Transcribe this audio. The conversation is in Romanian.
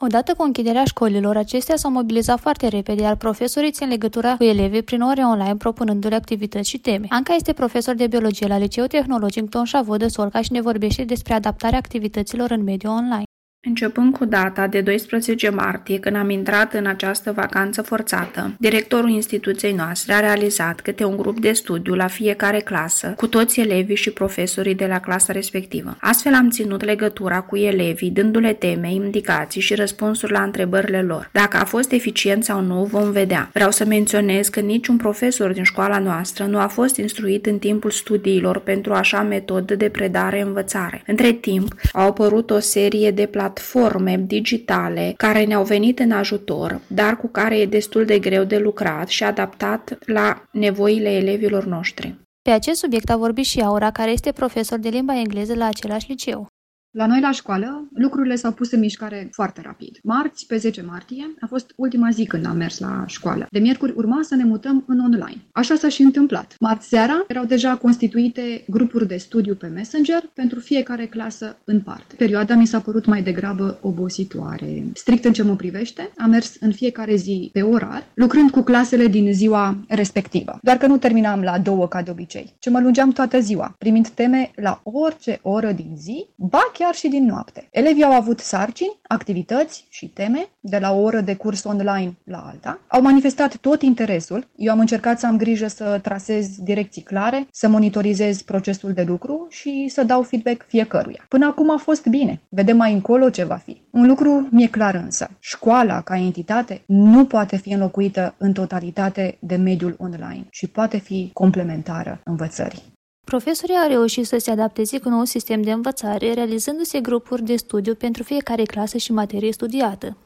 Odată cu închiderea școlilor, acestea s-au mobilizat foarte repede, iar profesorii țin legătura cu elevii prin ore online, propunându-le activități și teme. Anca este profesor de biologie la Liceul Tehnologic Tonșa de Solca și ne vorbește despre adaptarea activităților în mediul online. Începând cu data de 12 martie, când am intrat în această vacanță forțată, directorul instituției noastre a realizat câte un grup de studiu la fiecare clasă, cu toți elevii și profesorii de la clasa respectivă. Astfel am ținut legătura cu elevii, dându-le teme, indicații și răspunsuri la întrebările lor. Dacă a fost eficient sau nu, vom vedea. Vreau să menționez că niciun profesor din școala noastră nu a fost instruit în timpul studiilor pentru așa metodă de predare-învățare. Între timp, au apărut o serie de platforme digitale care ne-au venit în ajutor, dar cu care e destul de greu de lucrat și adaptat la nevoile elevilor noștri. Pe acest subiect a vorbit și Aura, care este profesor de limba engleză la același liceu. La noi la școală, lucrurile s-au pus în mișcare foarte rapid. Marți, pe 10 martie, a fost ultima zi când am mers la școală. De miercuri urma să ne mutăm în online. Așa s-a și întâmplat. Marți seara erau deja constituite grupuri de studiu pe Messenger pentru fiecare clasă în parte. Perioada mi s-a părut mai degrabă obositoare. Strict în ce mă privește, am mers în fiecare zi pe orar, lucrând cu clasele din ziua respectivă. Doar că nu terminam la 2 ca de obicei, ci mă lungeam toată ziua, primind teme la orice oră din zi, chiar și din noapte. Elevii au avut sarcini, activități și teme de la o oră de curs online la alta. Au manifestat tot interesul. Eu am încercat să am grijă să trasez direcții clare, să monitorizez procesul de lucru și să dau feedback fiecăruia. Până acum a fost bine. Vedem mai încolo ce va fi. Un lucru mi-e clar însă. Școala ca entitate nu poate fi înlocuită în totalitate de mediul online și poate fi complementară învățării. Profesorii au reușit să se adapteze cu nou sistem de învățare, realizându-se grupuri de studiu pentru fiecare clasă și materie studiată.